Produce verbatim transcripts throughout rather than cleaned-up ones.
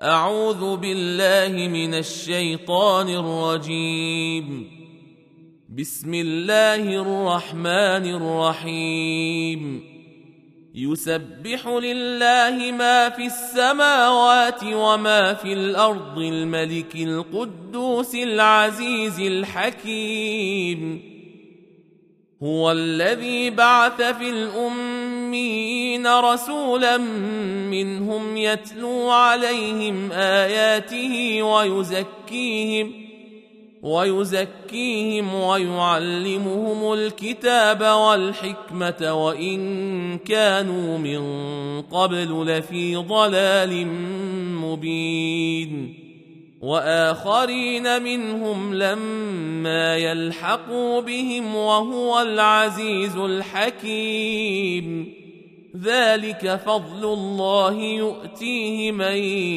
أعوذ بالله من الشيطان الرجيم. بسم الله الرحمن الرحيم. يسبح لله ما في السماوات وما في الأرض الملك القدوس العزيز الحكيم. هو الذي بعث في الأميين رسولا منهم يتلو عليهم آياته ويزكيهم ويزكيهم ويعلمهم الكتاب والحكمة وإن كانوا من قبل لفي ضلال مبين. وآخرين منهم لما يلحقوا بهم وهو العزيز الحكيم. ذلك فضل الله يؤتيه من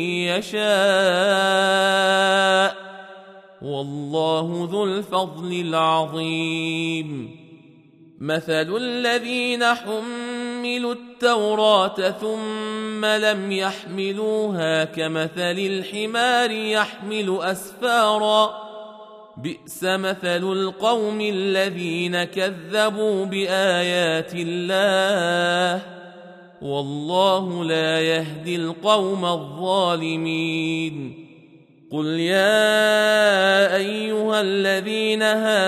يشاء والله ذو الفضل العظيم. مثل الذين حملوا التوراة ثم لم يحملوها كمثل الحمار يحمل أسفارا بئس مثل القوم الذين كذبوا بآيات الله والله لا يهدي القوم الظالمين. قل يا أيها الذين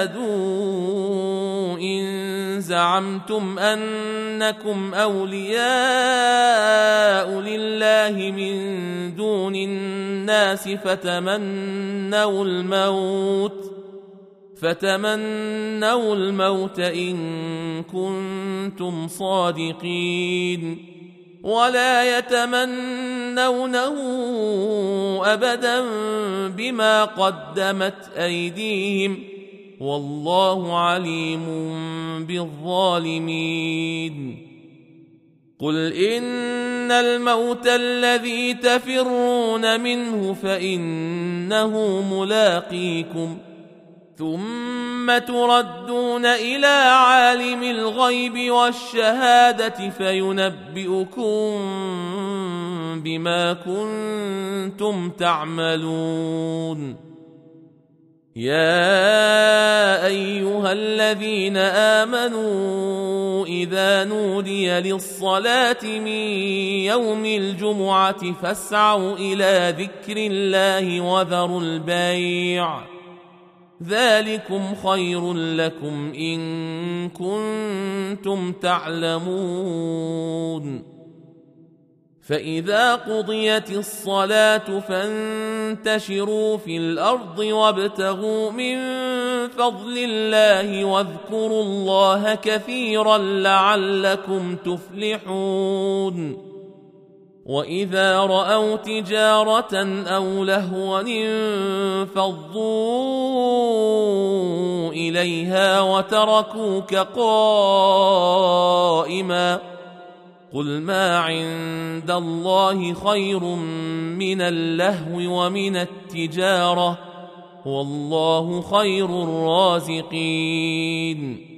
هادوا إن زعمتم أنكم أولياء لله من دون الناس فتمنوا الموت فتمنوا الموت إن كنتم صادقين ولا يتمنونه أبدا بما قدمت أيديهم والله عليم بالظالمين. قل إن الموت الذي تفرون منه فإنه ملاقيكم ثم تردون إلى عالم الغيب والشهادة فينبئكم بما كنتم تعملون. يا أيها الذين آمنوا إذا نودي للصلاة من يوم الجمعة فاسعوا إلى ذكر الله وذروا البيع ذلكم خير لكم إن كنتم تعلمون. فإذا قضيت الصلاة فانتشروا في الأرض وابتغوا من فضل الله واذكروا الله كثيرا لعلكم تفلحون. وإذا رأوا تجارة أو لهوا انفضوا إليها وتركوك قائما قل ما عند الله خير من اللهو ومن التجارة والله خير الرازقين.